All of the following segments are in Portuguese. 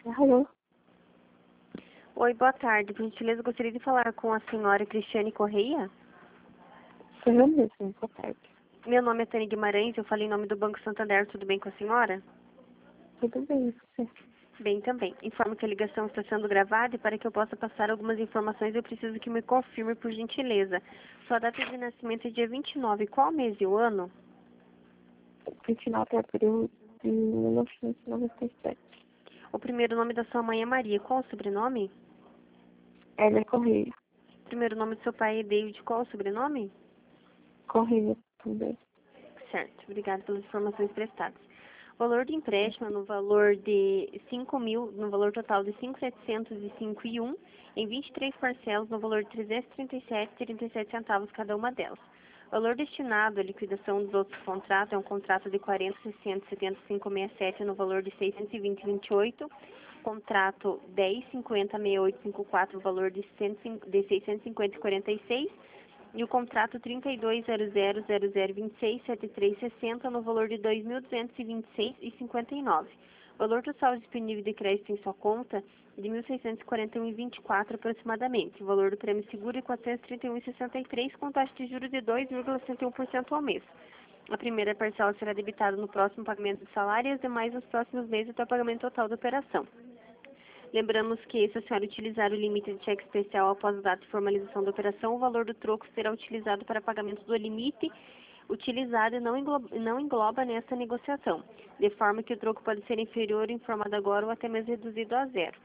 Alô? Oi, boa tarde. Por gentileza, gostaria de falar com a senhora Cristiane Correia. Sou eu mesmo, boa tarde. Meu nome é Tânia Guimarães, eu falei em nome do Banco Santander. Tudo bem com a senhora? Tudo bem, você? Bem também. Informo que a ligação está sendo gravada e para que eu possa passar algumas informações eu preciso que me confirme, por gentileza. Sua data de nascimento é dia 29. Qual mês e o ano? 29 de abril de 1997. O primeiro nome da sua mãe é Maria. Qual o sobrenome? Ela é Correia. O primeiro nome do seu pai é David. Qual o sobrenome? Correia também. Certo. Obrigada pelas informações prestadas. O valor do empréstimo é no valor de 5.000, no valor total de 5.705,1, em 23 parcelas, no valor de 337,37 centavos cada uma delas. O valor destinado à liquidação dos outros contratos é um contrato de 40.675,67 no valor de 620,28, contrato 10.50.6854, no valor de 650,46, e o contrato 32.00.0026.7360 no valor de 2.226,59. O valor total disponível de crédito em sua conta de 1.641,24 aproximadamente. O valor do prêmio seguro é 431,63 com taxa de juros de 2,61% ao mês. A primeira parcela será debitada no próximo pagamento de salário e as demais nos próximos meses até o pagamento total da operação. Lembramos que, se a senhora utilizar o limite de cheque especial após a data de formalização da operação, o valor do troco será utilizado para pagamento do limite utilizado e não engloba nessa negociação, de forma que o troco pode ser inferior, informado agora, ou até mesmo reduzido a zero.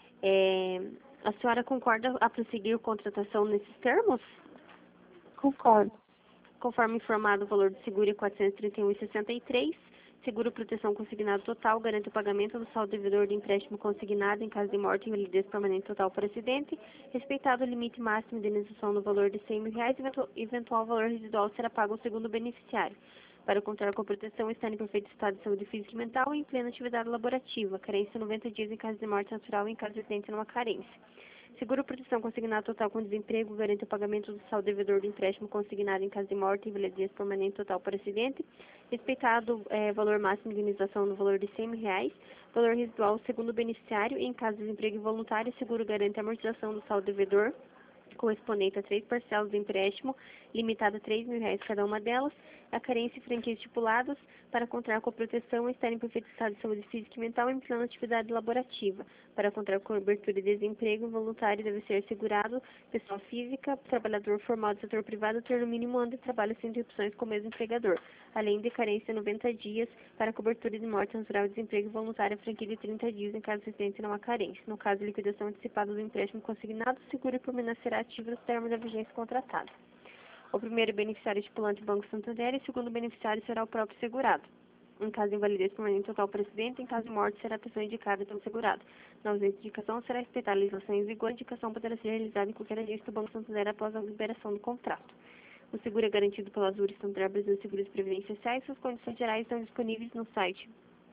A senhora concorda a prosseguir contratação nesses termos? Concordo. Conforme informado, o valor do seguro é R$ 431,63. Seguro proteção consignado total garante o pagamento do saldo devedor do empréstimo consignado em caso de morte e invalidez permanente total por acidente. Respeitado o limite máximo de indenização no valor de R$ 100.000, eventual valor residual será pago ao segundo beneficiário. Para contar com a proteção, estar em perfeito estado de saúde física e mental e em plena atividade laborativa. Carência 90 dias em caso de morte natural e em caso de acidente numa carência. Seguro proteção consignado total com desemprego garante o pagamento do saldo devedor do empréstimo consignado em caso de morte e invalidez permanente total por acidente. Respeitado valor máximo de indenização no valor de R$ 100.000. Valor residual segundo beneficiário. Em caso de desemprego involuntário, o seguro garante a amortização do saldo devedor correspondente a 3 parcelas do empréstimo, limitada a R$ 3.000 cada uma delas, a carência e franquias estipuladas para contar com a proteção e estar em perfeito estado de saúde física e mental em plena atividade laborativa. Para contar com cobertura de desemprego voluntário deve ser assegurado pessoa física, trabalhador formal do setor privado ter no mínimo um ano de trabalho sem interrupções com o mesmo empregador, além de carência 90 dias para cobertura de morte natural e desemprego voluntário, franquia de 30 dias em caso de acidente não há carência. No caso de liquidação antecipada do empréstimo consignado, o seguro permanecerá ativo nos termos da vigência contratada. O primeiro beneficiário estipulante é o Banco Santander e o segundo beneficiário será o próprio segurado. Em caso de invalidez permanente total por acidente, em caso de morte, será a pessoa indicada pelo segurado. Na ausência de indicação, será respeitada a legislação em vigor. A indicação poderá ser realizada em qualquer agência do Banco Santander após a liberação do contrato. O seguro é garantido pela Azure Santander Brasil Seguros e Previdência Sociais. Suas condições gerais estão disponíveis no site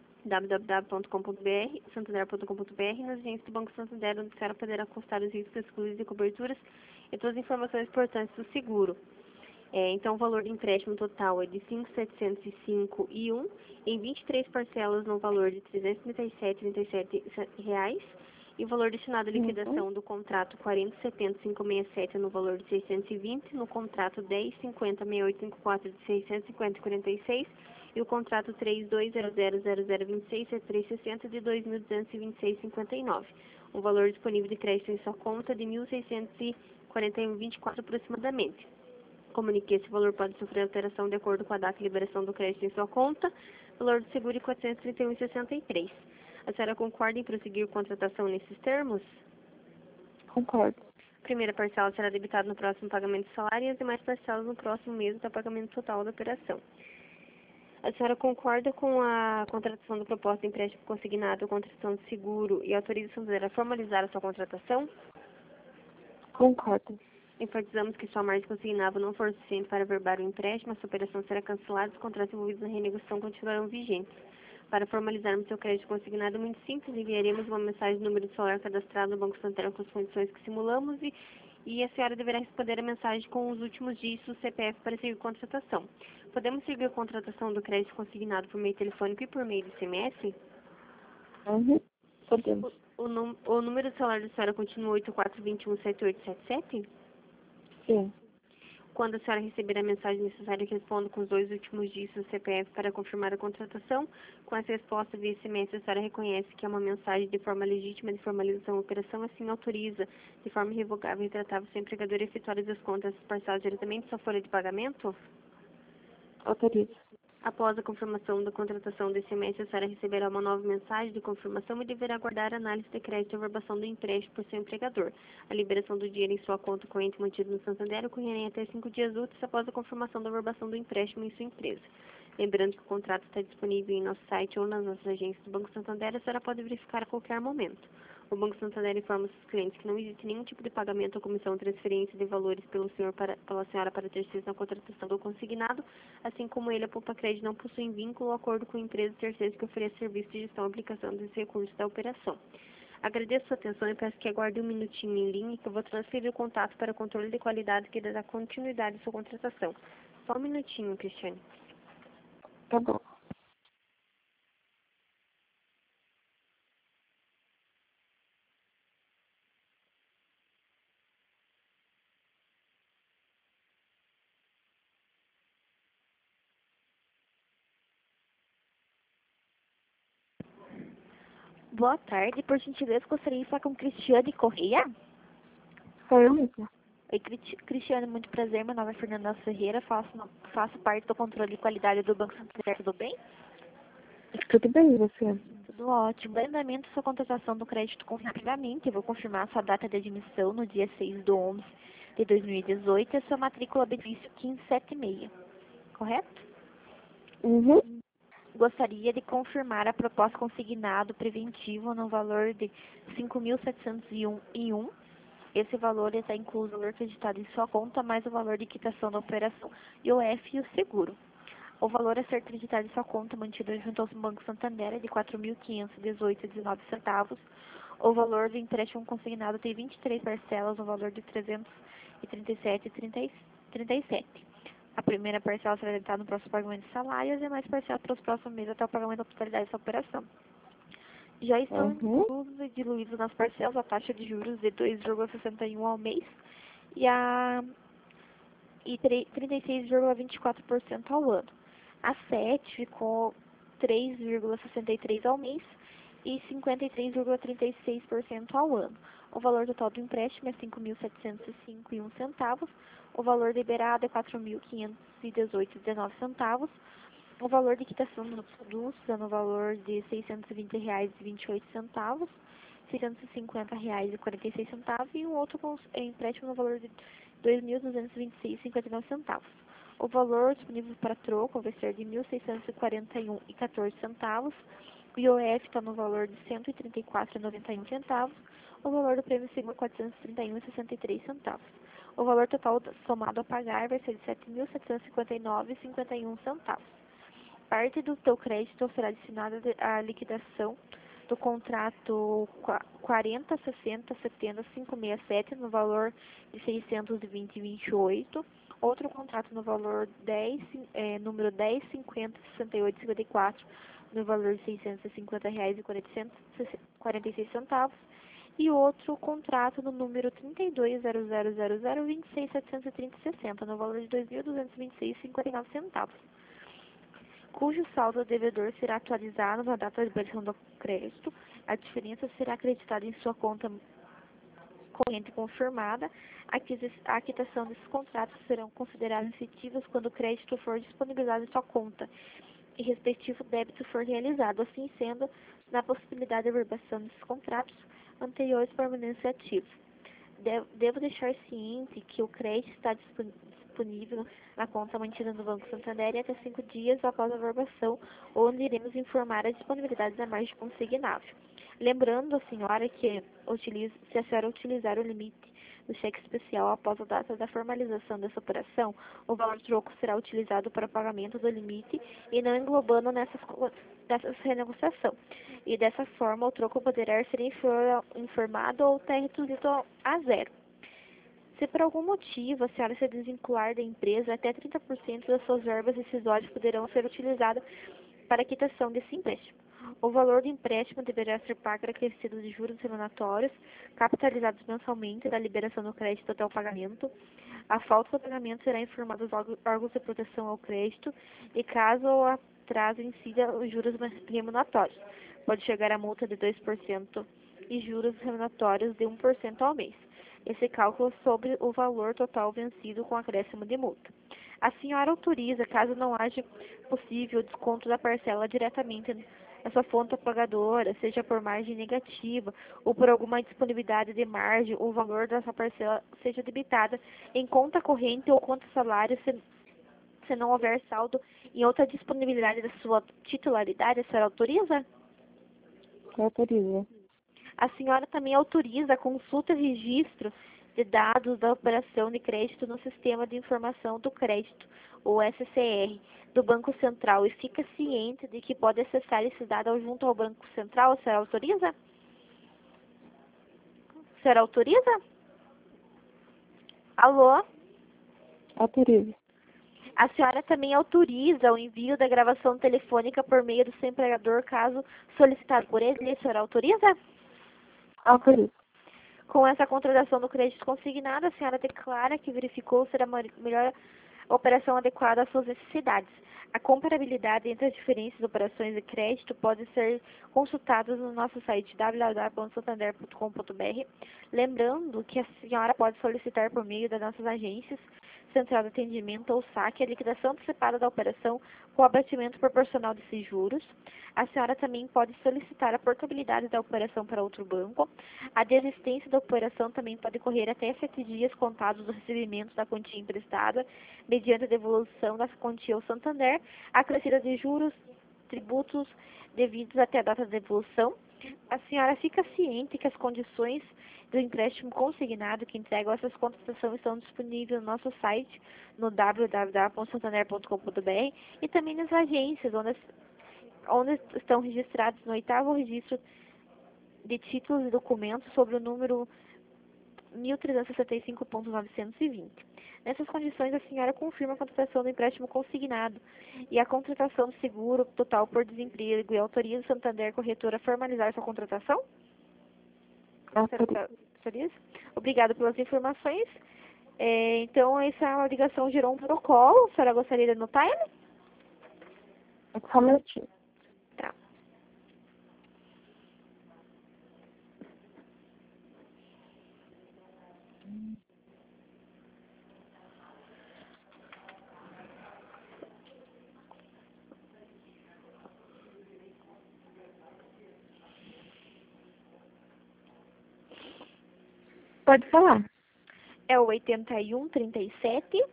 www.com.br, santander.com.br e nas agências do Banco Santander, onde a senhora poderá constar os riscos exclusivos e coberturas e todas as informações importantes do seguro. Então, o valor do empréstimo total é de R$ 5.705,1 em 23 parcelas no valor de R$ 337,37 e o valor destinado à liquidação do contrato 40.70.567 no valor de 620, no contrato 10.50.6854 de 650,46 e o contrato 32.00.0026.7360 de 2.226,59. Um valor disponível de crédito em sua conta de R$ 1.641,24 aproximadamente. Comunique esse valor pode sofrer alteração de acordo com a data de liberação do crédito em sua conta. Valor do seguro é R$ 431,63. A senhora concorda em prosseguir contratação nesses termos? Concordo. A primeira parcela será debitada no próximo pagamento de salário e as demais parcelas no próximo mês até o pagamento total da operação. A senhora concorda com a contratação do proposta de empréstimo consignado, contratação de seguro e autoriza a Santander a formalizar a sua contratação? Concordo. Enfatizamos que sua margem consignada não for suficiente para averbar o empréstimo, essa operação será cancelada e os contratos envolvidos na renegociação continuarão vigentes. Para formalizarmos seu crédito consignado é muito simples, enviaremos uma mensagem do número de celular cadastrado no Banco Santander com as condições que simulamos e a senhora deverá responder a mensagem com os últimos dígitos do CPF para seguir contratação. Podemos seguir a contratação do crédito consignado por meio telefônico e por meio de SMS? Uhum. Podemos. O número do celular da senhora continua 84217877? Sim. Quando a senhora receber a mensagem necessária, responda com os 2 últimos dígitos do CPF para confirmar a contratação. Com essa resposta via SMS, a senhora reconhece que é uma mensagem de forma legítima de formalização da operação, assim autoriza de forma irrevogável e retratável seu empregador a efetuar as descontas parciais diretamente em sua folha de pagamento? Autorizo. Após a confirmação da contratação do SMS, a senhora receberá uma nova mensagem de confirmação e deverá aguardar a análise de crédito e averbação do empréstimo por seu empregador. A liberação do dinheiro em sua conta corrente mantida no Santander ocorrerá em até 5 dias úteis após a confirmação da averbação do empréstimo em sua empresa. Lembrando que o contrato está disponível em nosso site ou nas nossas agências do Banco Santander, a senhora pode verificar a qualquer momento. O Banco Santander informa seus clientes que não existe nenhum tipo de pagamento ou comissão ou transferência de valores pela senhora para terceiros na contratação do consignado, assim como ele, a Poupa Crédito, não possui vínculo ou acordo com empresas terceiras que ofereçam serviço de gestão e aplicação dos recursos da operação. Agradeço sua atenção e peço que aguarde um minutinho em linha que eu vou transferir o contato para controle de qualidade que dará continuidade à sua contratação. Só um minutinho, Cristiane. Tá bom. Boa tarde, por gentileza, gostaria de falar com Cristiane Correia. Sou eu mesma. Oi, Cristiane, muito prazer, meu nome é Fernanda Ferreira, faço parte do controle de qualidade do Banco Santander, tudo bem? Tudo bem, e você? Tudo ótimo. Em andamento, sua contratação do crédito rapidamente, eu vou confirmar sua data de admissão no dia 6/11 de 2018 e a sua matrícula benefício 1576, correto? Uhum. Gostaria de confirmar a proposta consignado preventivo no valor de 5.701. Esse valor está incluso o valor acreditado em sua conta, mais o valor de quitação da operação IOF e o seguro. O valor a ser acreditado em sua conta mantido junto ao Banco Santander é de R$ 4.518,19. O valor do empréstimo consignado tem 23 parcelas, no valor de R$ 337,37. A primeira parcela será debitada no próximo pagamento de salário e as demais parcelas para os próximos meses até o pagamento da totalidade dessa operação. Já estão inclusos e diluídos nas parcelas a taxa de juros de 2,61 ao mês e 36,24% ao ano. A SET ficou 3,63 ao mês e 53,36% ao ano. O valor total do empréstimo é R$ 5.705,01. O valor liberado é R$ 4.518,19. O valor de quitação dos produtos é no valor de R$ 620,28, R$ 650,46 e um outro empréstimo no valor de R$ 2.226,59. O valor disponível para troco vai ser de R$ 1.641,14. O IOF está no valor de R$ 134,91. O valor do prêmio seguro R$ 431,63. O valor total somado a pagar vai ser de R$ 7.759,51. Parte do teu crédito será destinada à liquidação do contrato 406070-567 no valor de 620,28. Outro contrato no valor número 10506854 no valor de R$ 650,46. E outro contrato no número 32.0000.26.730,60 no valor de R$ 2.226,59, cujo saldo devedor será atualizado na data de liberação do crédito. A diferença será acreditada em sua conta corrente confirmada. A quitação desses contratos serão consideradas efetivas quando o crédito for disponibilizado em sua conta e respectivo débito for realizado. Assim sendo, na possibilidade de averbação desses contratos anteriores permanecem ativos. Devo deixar ciente que o crédito está disponível na conta mantida no Banco Santander até 5 dias após a averbação, onde iremos informar a disponibilidade da margem consignável. Lembrando a senhora que se a senhora utilizar o limite do cheque especial após a data da formalização dessa operação, o valor troco será utilizado para o pagamento do limite e não englobando nessas renegociação. E dessa forma, o troco poderá ser informado ou até reduzido a zero. Se por algum motivo a senhora se desvincular da empresa, até 30% das suas verbas decisórias poderão ser utilizadas para a quitação desse empréstimo. O valor do empréstimo deverá ser pago acrescido de juros remuneratórios, capitalizados mensalmente da liberação do crédito até o pagamento. A falta do pagamento será informado aos órgãos de proteção ao crédito e, caso o atraso incida os juros remuneratórios, pode chegar a multa de 2% e juros remuneratórios de 1% ao mês. Esse cálculo sobre o valor total vencido com acréscimo de multa. A senhora autoriza, caso não haja possível o desconto da parcela diretamente na sua fonte pagadora, seja por margem negativa ou por alguma disponibilidade de margem, o valor dessa parcela seja debitada em conta corrente ou conta salário, se não houver saldo em outra disponibilidade da sua titularidade, a senhora autoriza? Autoriza. A senhora também autoriza a consulta e registro de dados da operação de crédito no Sistema de Informação do Crédito, o SCR, do Banco Central, e fica ciente de que pode acessar esses dados junto ao Banco Central. A senhora autoriza? A senhora autoriza? Alô? Autoriza. A senhora também autoriza o envio da gravação telefônica por meio do seu empregador, caso solicitado por ele. A senhora autoriza? Autoriza. Com essa contratação do crédito consignado, a senhora declara que verificou ser a melhor operação adequada às suas necessidades. A comparabilidade entre as diferentes operações de crédito pode ser consultada no nosso site www.santander.com.br. Lembrando que a senhora pode solicitar por meio das nossas agências, Central de Atendimento ou SAC, a liquidação antecipada da operação com abatimento proporcional desses juros. A senhora também pode solicitar a portabilidade da operação para outro banco. A desistência da operação também pode ocorrer até 7 dias contados do recebimento da quantia emprestada, mediante a devolução da quantia ao Santander, acrescida de juros, tributos devidos até a data da devolução. A senhora fica ciente que as condições do empréstimo consignado que entregam essas contratações estão disponíveis no nosso site, no www.santander.com.br, e também nas agências, onde estão registrados no 8º registro de títulos e documentos sobre o número 1365.920. Nessas condições, a senhora confirma a contratação do empréstimo consignado e a contratação do seguro total por desemprego e autoriza o Santander Corretora a formalizar sua contratação? Autoriza. Obrigada pelas informações. Então, essa ligação gerou um protocolo. A senhora gostaria de anotar ele? Só um minutinho. Tá. Pode falar. É o 8137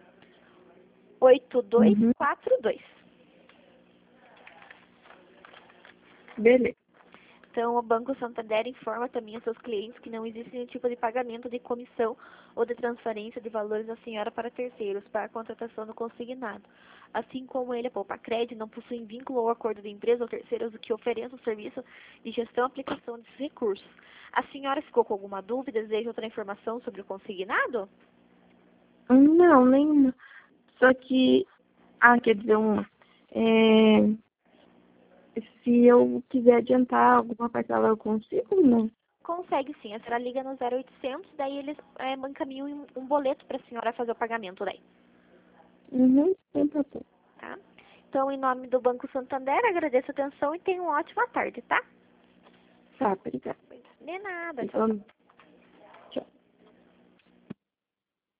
8242. Beleza. Então, o Banco Santander informa também aos seus clientes que não existe nenhum tipo de pagamento de comissão ou de transferência de valores da senhora para terceiros para a contratação do consignado. Assim como ele, a Poupa-Cred, não possui vínculo ou acordo de empresa ou terceiros que ofereçam o serviço de gestão e aplicação desses recursos. A senhora ficou com alguma dúvida? Deseja outra informação sobre o consignado? Não, nenhuma. Só que... quer dizer, uma. Se eu quiser adiantar alguma parcela, eu consigo, não? Consegue sim. A senhora liga no 0800, daí eles encaminham um boleto para a senhora fazer o pagamento daí. Sem problema. Tá? Então, em nome do Banco Santander, agradeço a atenção e tenha uma ótima tarde, tá? Tá, obrigada. De nada, tchau. Igualmente.